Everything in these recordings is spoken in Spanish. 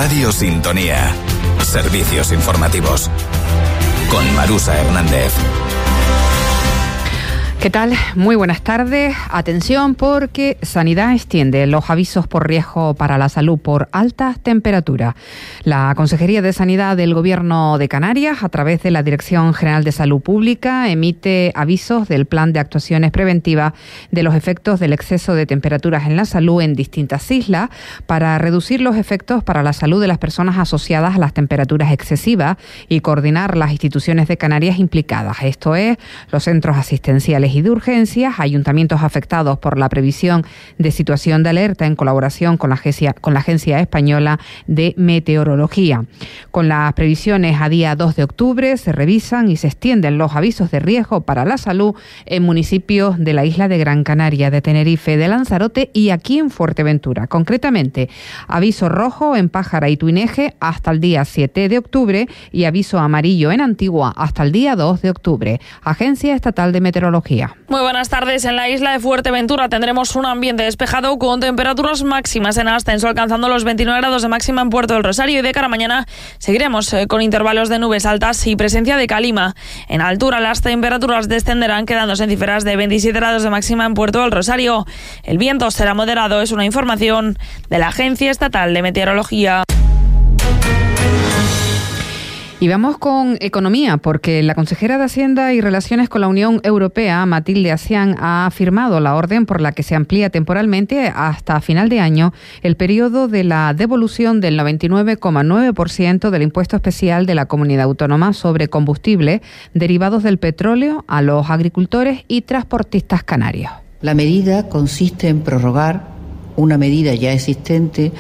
Radio Sintonía. Servicios informativos. Con Marusa Hernández. ¿Qué tal? Muy buenas tardes. Atención porque Sanidad extiende los avisos por riesgo para la salud por altas temperaturas. La Consejería de Sanidad del Gobierno de Canarias, a través de la Dirección General de Salud Pública, emite avisos del Plan de Actuaciones Preventivas de los efectos del exceso de temperaturas en la salud en distintas islas para reducir los efectos para la salud de las personas asociadas a las temperaturas excesivas y coordinar las instituciones de Canarias implicadas. Esto es, los centros asistenciales y de urgencias, ayuntamientos afectados por la previsión de situación de alerta en colaboración con la Agencia Española de Meteorología. Con las previsiones a día 2 de octubre se revisan y se extienden los avisos de riesgo para la salud en municipios de la isla de Gran Canaria, de Tenerife, de Lanzarote y aquí en Fuerteventura. Concretamente, aviso rojo en Pájara y Tuineje hasta el día 7 de octubre y aviso amarillo en Antigua hasta el día 2 de octubre. Agencia Estatal de Meteorología. Muy buenas tardes. En la isla de Fuerteventura tendremos un ambiente despejado con temperaturas máximas en ascenso, alcanzando los 29 grados de máxima en Puerto del Rosario, y de cara a mañana seguiremos con intervalos de nubes altas y presencia de calima. En altura las temperaturas descenderán, quedándose en cifras de 27 grados de máxima en Puerto del Rosario. El viento será moderado, es una información de la Agencia Estatal de Meteorología. Y vamos con economía, porque la consejera de Hacienda y Relaciones con la Unión Europea, Matilde Asián, ha firmado la orden por la que se amplía temporalmente hasta final de año el periodo de la devolución del 99,9% del impuesto especial de la Comunidad Autónoma sobre combustibles derivados del petróleo a los agricultores y transportistas canarios. La medida consiste en prorrogar una medida ya existente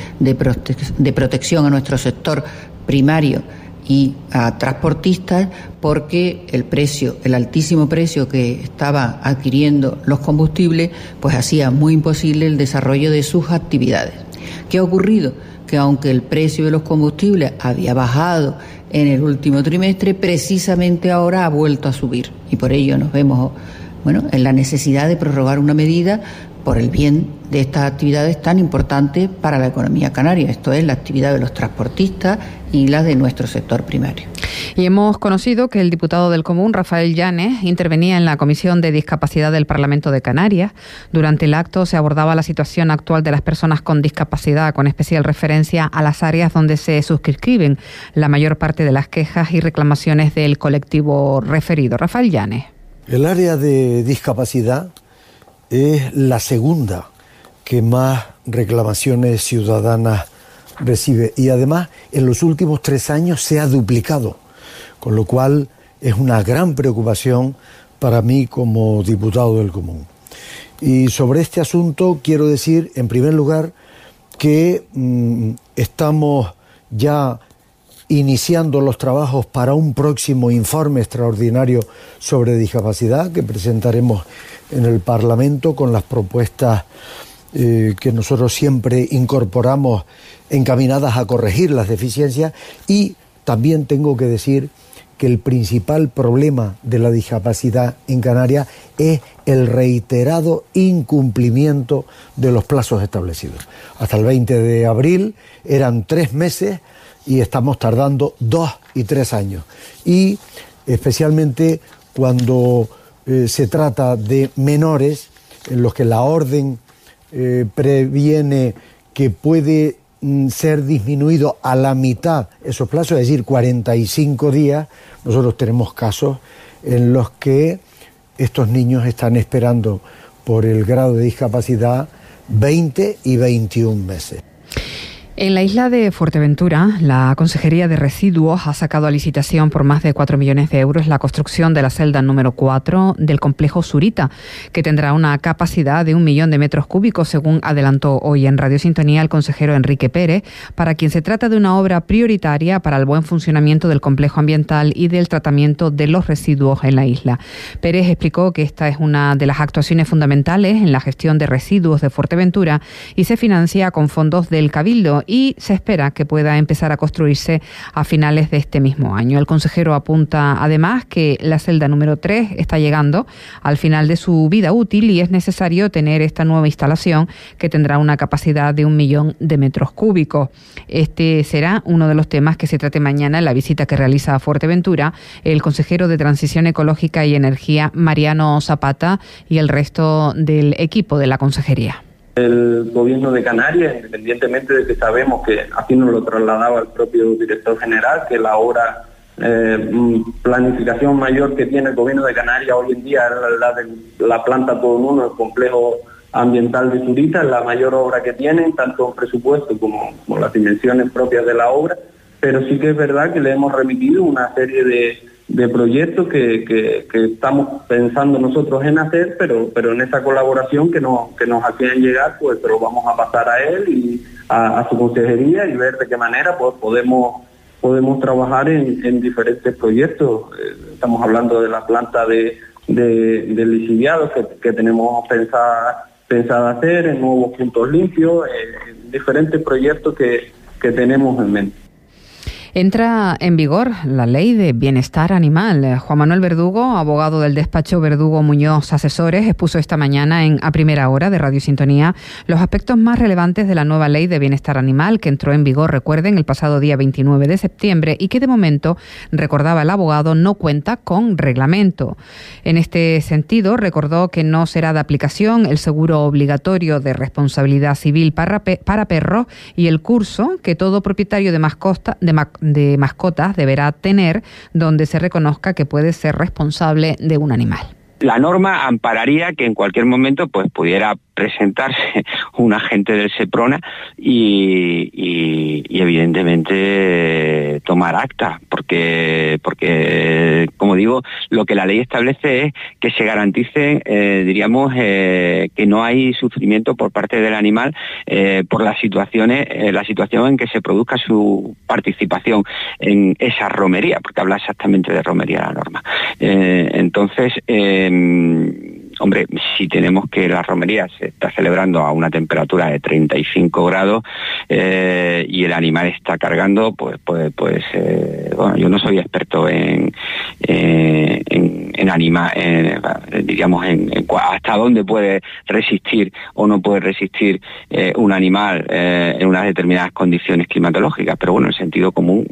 de protección a nuestro sector primario y a transportistas, porque el altísimo precio que estaba adquiriendo los combustibles pues hacía muy imposible el desarrollo de sus actividades. ¿Qué ha ocurrido? Que aunque el precio de los combustibles había bajado en el último trimestre, precisamente ahora ha vuelto a subir, y por ello nos vemos en la necesidad de prorrogar una medida por el bien de estas actividades tan importantes para la economía canaria. Esto es la actividad de los transportistas y la de nuestro sector primario. Y hemos conocido que el diputado del Común, Rafael Llanes, intervenía en la Comisión de Discapacidad del Parlamento de Canarias. Durante el acto se abordaba la situación actual de las personas con discapacidad, con especial referencia a las áreas donde se suscriben la mayor parte de las quejas y reclamaciones del colectivo referido. Rafael Llanes. El área de discapacidad es la segunda que más reclamaciones ciudadanas recibe, y además en los últimos 3 años se ha duplicado, con lo cual es una gran preocupación para mí como diputado del Común. Y sobre este asunto quiero decir, en primer lugar, que estamos ya iniciando los trabajos para un próximo informe extraordinario sobre discapacidad que presentaremos en el Parlamento con las propuestas que nosotros siempre incorporamos encaminadas a corregir las deficiencias. Y también tengo que decir que el principal problema de la discapacidad en Canarias es el reiterado incumplimiento de los plazos establecidos. Hasta el 20 de abril eran 3 meses y estamos tardando 2 y 3 años. Y especialmente cuando se trata de menores en los que la orden previene que puede ser disminuido a la mitad esos plazos, es decir, 45 días, nosotros tenemos casos en los que estos niños están esperando por el grado de discapacidad 20 y 21 meses. En la isla de Fuerteventura, la Consejería de Residuos ha sacado a licitación por más de 4 millones de euros la construcción de la celda número 4 del complejo Zurita, que tendrá una capacidad de 1 millón de metros cúbicos, según adelantó hoy en Radio Sintonía el consejero Enrique Pérez, para quien se trata de una obra prioritaria para el buen funcionamiento del complejo ambiental y del tratamiento de los residuos en la isla. Pérez explicó que esta es una de las actuaciones fundamentales en la gestión de residuos de Fuerteventura y se financia con fondos del Cabildo y se espera que pueda empezar a construirse a finales de este mismo año. El consejero apunta además que la celda número 3 está llegando al final de su vida útil y es necesario tener esta nueva instalación que tendrá una capacidad de 1 millón de metros cúbicos. Este será uno de los temas que se trate mañana en la visita que realiza a Fuerteventura el consejero de Transición Ecológica y Energía, Mariano Zapata, y el resto del equipo de la consejería. El gobierno de Canarias, independientemente de que sabemos que así nos lo trasladaba el propio director general, que la obra planificación mayor que tiene el gobierno de Canarias hoy en día es la de la planta Todo en Uno, el complejo ambiental de Zurita, es la mayor obra que tienen, tanto en presupuesto como las dimensiones propias de la obra, pero sí que es verdad que le hemos remitido una serie de proyectos que estamos pensando nosotros en hacer, pero en esa colaboración que nos hacían llegar, pues se lo vamos a pasar a él y a su consejería y ver de qué manera pues podemos trabajar en diferentes proyectos. Estamos hablando de la planta de lixiviados que tenemos pensada hacer, en nuevos puntos limpios, diferentes proyectos que tenemos en mente. Entra en vigor la Ley de Bienestar Animal. Juan Manuel Verdugo, abogado del despacho Verdugo Muñoz Asesores, expuso esta mañana A Primera Hora de Radio Sintonía los aspectos más relevantes de la nueva Ley de Bienestar Animal que entró en vigor, recuerden, el pasado día 29 de septiembre y que de momento, recordaba el abogado, no cuenta con reglamento. En este sentido, recordó que no será de aplicación el seguro obligatorio de responsabilidad civil para perros y el curso que todo propietario de mascotas deberá tener, donde se reconozca que puede ser responsable de un animal. La norma ampararía que en cualquier momento pues pudiera presentarse un agente del SEPRONA y evidentemente tomar acta, porque como digo, lo que la ley establece es que se garantice, que no hay sufrimiento por parte del animal por la situación en que se produzca su participación en esa romería, porque habla exactamente de romería la norma. Entonces, hombre, si tenemos que la romería se está celebrando a una temperatura de 35 grados y el animal está cargando, bueno, yo no soy experto en hasta dónde puede resistir o no puede resistir un animal en unas determinadas condiciones climatológicas, pero bueno, el sentido común.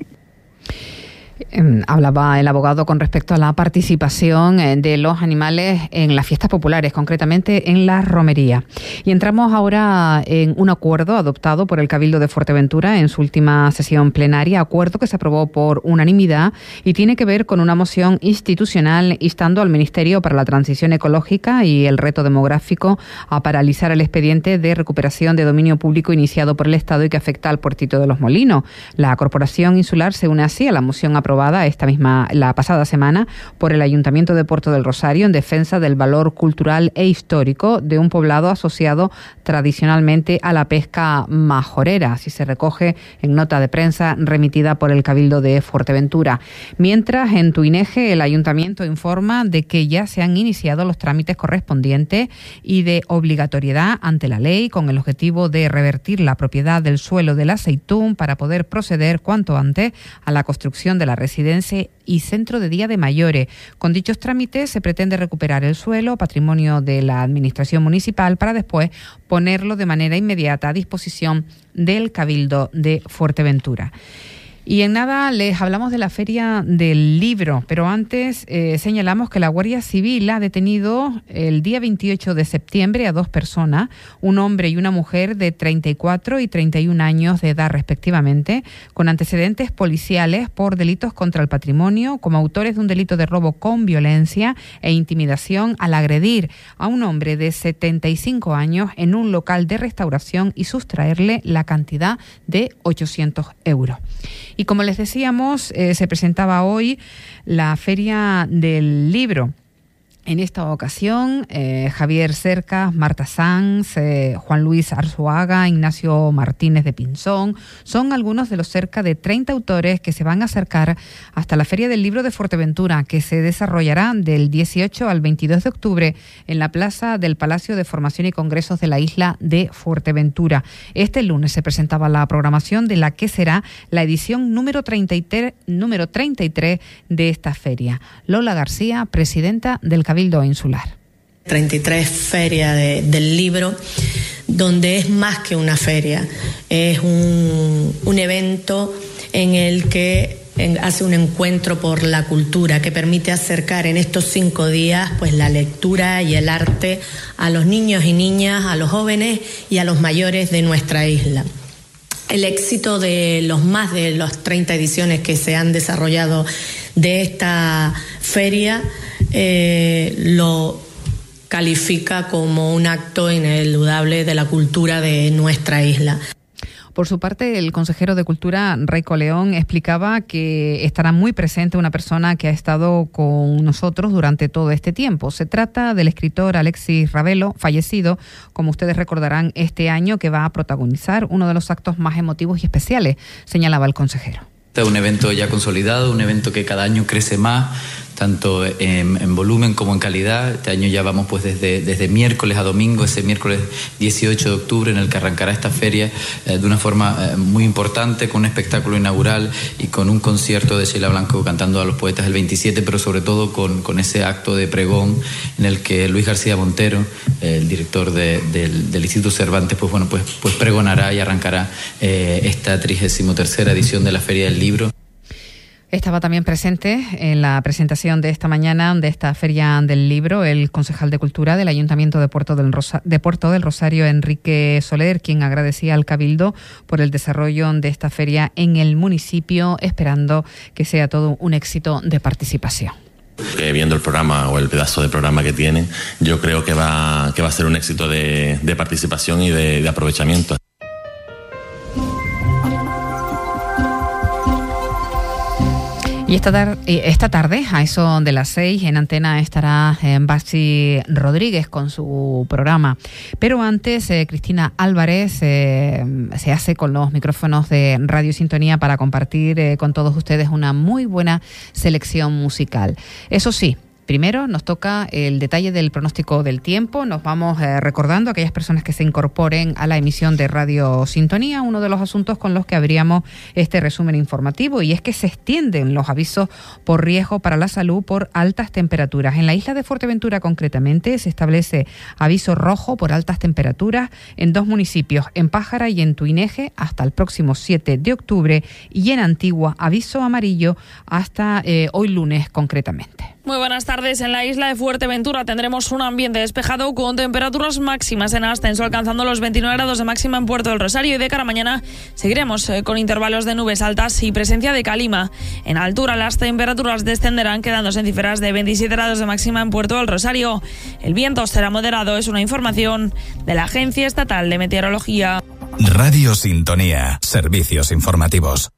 Hablaba el abogado con respecto a la participación de los animales en las fiestas populares, concretamente en la romería. Y entramos ahora en un acuerdo adoptado por el Cabildo de Fuerteventura en su última sesión plenaria, acuerdo que se aprobó por unanimidad y tiene que ver con una moción institucional instando al Ministerio para la Transición Ecológica y el Reto Demográfico a paralizar el expediente de recuperación de dominio público iniciado por el Estado y que afecta al Puertito de los Molinos. La Corporación Insular se une así a la moción aprobada la pasada semana por el Ayuntamiento de Puerto del Rosario en defensa del valor cultural e histórico de un poblado asociado tradicionalmente a la pesca majorera, así se recoge en nota de prensa remitida por el Cabildo de Fuerteventura. Mientras, en Tuineje, el Ayuntamiento informa de que ya se han iniciado los trámites correspondientes y de obligatoriedad ante la ley con el objetivo de revertir la propiedad del suelo del Aceitún para poder proceder cuanto antes a la construcción de la residencia y centro de día de mayores. Con dichos trámites se pretende recuperar el suelo, patrimonio de la Administración Municipal, para después ponerlo de manera inmediata a disposición del Cabildo de Fuerteventura. Y en nada les hablamos de la Feria del Libro, pero antes señalamos que la Guardia Civil ha detenido el día 28 de septiembre a 2 personas, un hombre y una mujer de 34 y 31 años de edad respectivamente, con antecedentes policiales por delitos contra el patrimonio, como autores de un delito de robo con violencia e intimidación al agredir a un hombre de 75 años en un local de restauración y sustraerle la cantidad de 800 euros. Y como les decíamos, se presentaba hoy la Feria del Libro. En esta ocasión, Javier Cercas, Marta Sanz, Juan Luis Arzuaga, Ignacio Martínez de Pinzón, son algunos de los cerca de 30 autores que se van a acercar hasta la Feria del Libro de Fuerteventura, que se desarrollará del 18 al 22 de octubre en la plaza del Palacio de Formación y Congresos de la isla de Fuerteventura. Este lunes se presentaba la programación de la que será la edición número 33 de esta feria. Lola García, presidenta del Cabildo Insular. 33 Feria del Libro, donde es más que una feria, es un evento en el que hace un encuentro por la cultura que permite acercar en estos 5 días pues la lectura y el arte a los niños y niñas, a los jóvenes y a los mayores de nuestra isla. El éxito de más de las 30 ediciones que se han desarrollado de esta feria lo califica como un acto ineludable de la cultura de nuestra isla. Por su parte, el consejero de Cultura, Raico León, explicaba que estará muy presente una persona que ha estado con nosotros durante todo este tiempo. Se trata del escritor Alexis Ravelo, fallecido, como ustedes recordarán, este año, que va a protagonizar uno de los actos más emotivos y especiales, señalaba el consejero. Este es un evento ya consolidado, un evento que cada año crece más, tanto en volumen como en calidad. Este año ya vamos pues desde miércoles a domingo, ese miércoles 18 de octubre en el que arrancará esta feria de una forma muy importante, con un espectáculo inaugural y con un concierto de Sheila Blanco cantando a los poetas el 27, pero sobre todo con ese acto de pregón en el que Luis García Montero, el director del Instituto Cervantes, pues pregonará y arrancará esta 33ª edición de la Feria del Libro. Estaba también presente en la presentación de esta mañana de esta Feria del Libro el concejal de Cultura del Ayuntamiento de Puerto del Rosario, Enrique Soler, quien agradecía al Cabildo por el desarrollo de esta feria en el municipio, esperando que sea todo un éxito de participación. Viendo el programa o el pedazo de programa que tiene, yo creo que va a ser un éxito de participación y de aprovechamiento. Y esta tarde, a eso de las 6, en antena estará Baxi Rodríguez con su programa. Pero antes, Cristina Álvarez se hace con los micrófonos de Radio Sintonía para compartir con todos ustedes una muy buena selección musical. Eso sí, primero nos toca el detalle del pronóstico del tiempo. Nos vamos recordando a aquellas personas que se incorporen a la emisión de Radio Sintonía uno de los asuntos con los que abríamos este resumen informativo, y es que se extienden los avisos por riesgo para la salud por altas temperaturas. En la isla de Fuerteventura concretamente se establece aviso rojo por altas temperaturas en 2 municipios, en Pájara y en Tuineje, hasta el próximo 7 de octubre, y en Antigua aviso amarillo hasta hoy lunes concretamente. Muy buenas tardes. En la isla de Fuerteventura tendremos un ambiente despejado con temperaturas máximas en ascenso, alcanzando los 29 grados de máxima en Puerto del Rosario, y de cara a mañana seguiremos con intervalos de nubes altas y presencia de calima. En altura las temperaturas descenderán, quedándose en cifras de 27 grados de máxima en Puerto del Rosario. El viento será moderado, es una información de la Agencia Estatal de Meteorología. Radio Sintonía, servicios informativos.